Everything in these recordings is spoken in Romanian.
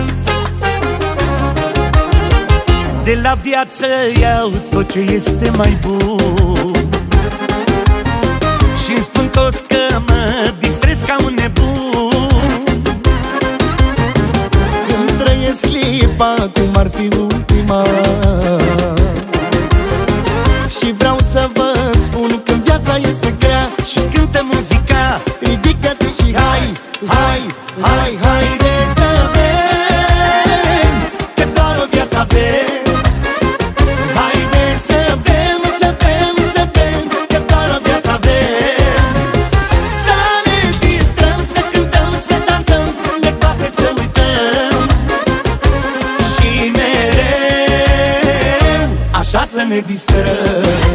De la viață iau tot ce este mai bun și-mi spun toți că mă distrez ca un nebun. Îmi trăiesc clipa cum ar fi ultima și vreau să vă spun că viața este grea și-ți cântă muzica. Ridică-te și hai, hai, hai, haide să bem, că doar o viață avem. haide să bem, să bem, să bem, că doar o viață avem. să ne distrăm, să cântăm, să dansăm, de toate să uităm Și mereu așa să ne distrăm.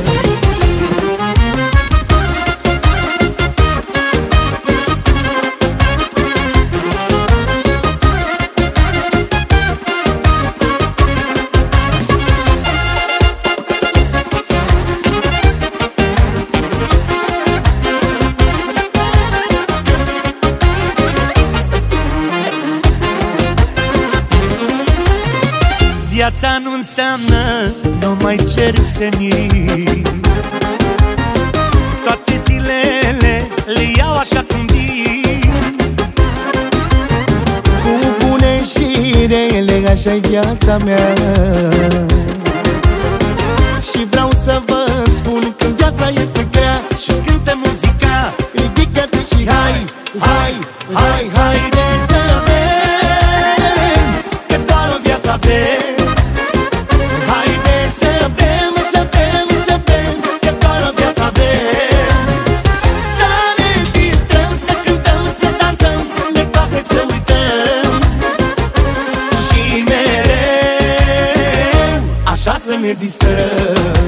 Viața nu înseamnă numai cersenii, toate zilele le iau așa cum vin. Cu bune și rele, așa-i viața mea și vreau să vă spun că viața este grea și-ți cântă muzica. Ridică-te și hai, hai, hai, haide să bem, că doar o viață avem. haide să bem, să bem, să bem, că doar o viață avem. să ne distrăm, să cântăm, să dansăm, de toate să uităm Și mereu așa să ne distrăm.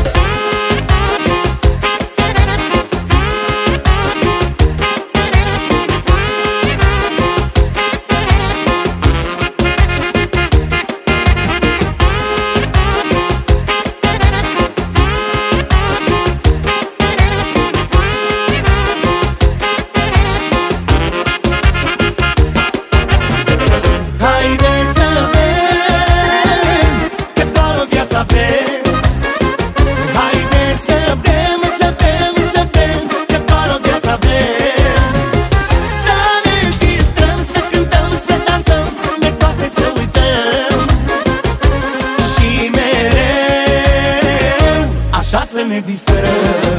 Haide să bem, că doar o viață avem. haide să bem, să bem, să bem, că doar o viață avem. să ne distrăm, să cântăm, să dansăm, de toate să uităm Și mereu așa să ne distrăm.